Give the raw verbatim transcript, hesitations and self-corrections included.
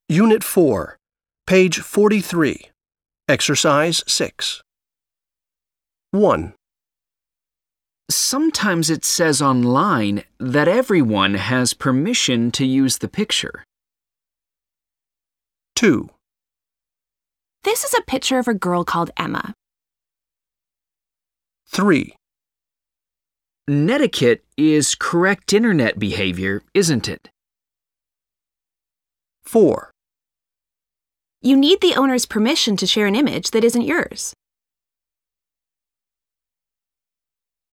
Unit four, page forty-three, Exercise six. one. Sometimes it says online that everyone has permission to use the picture. two. This is a picture of a girl called Emma. three. Netiquette is correct internet behavior, isn't it? four. You need the owner's permission to share an image that isn't yours.